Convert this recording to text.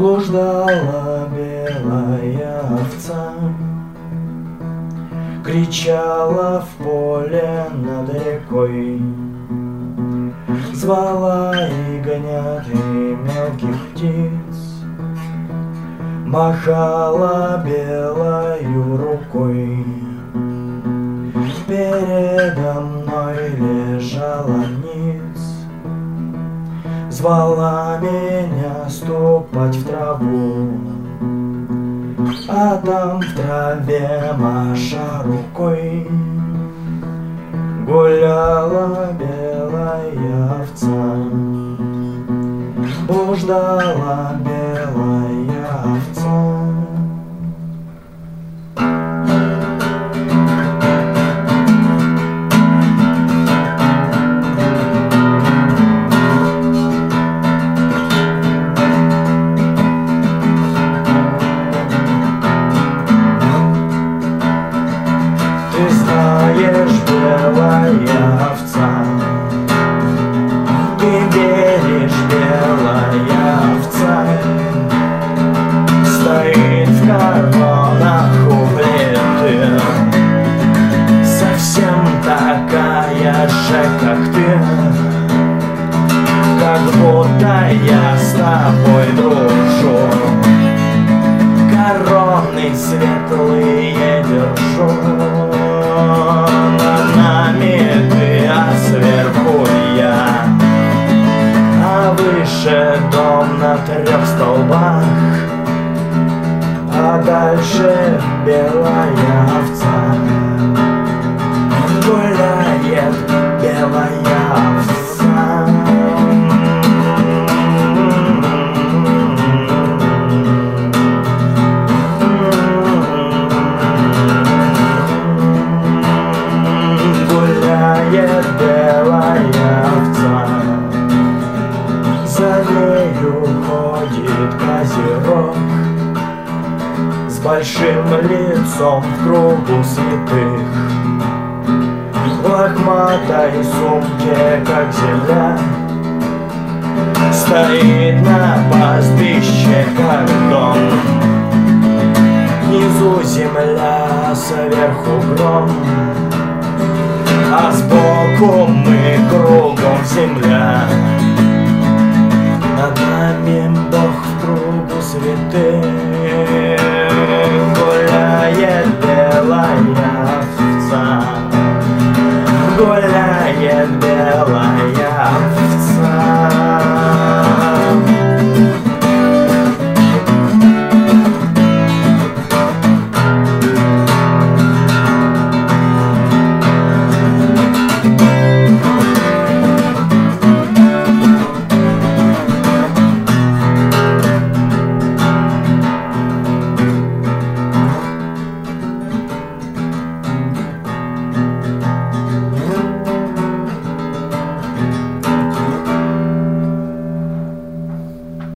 Блуждала белая овца, кричала в поле над рекой, звала ягнят и мелких птиц, махала белою рукой. Передо мной лежала ниц, звала меня ступать в траву, а там в траве, маша рукой, гуляла белая овца. Блуждала белая овца. Ты знаешь, белая овца, ты веришь, белая овца, стоит в коронах у плиты, совсем такая же, как ты, как будто я с тобой дружу, короны светлые держу. Над нами ты, а сверху я, а выше дом на 3 столбах, а дальше белая овца. Гуляет белая овца. Гуляет белая овца, за нею ходит козерог с большим лицом в кругу святых, в лохматой сумке, как земля, стоит на пастбище, как дом. Внизу земля, сверху гром, а сбоку мы, кругом земля. Над нами Бог в кругу святых,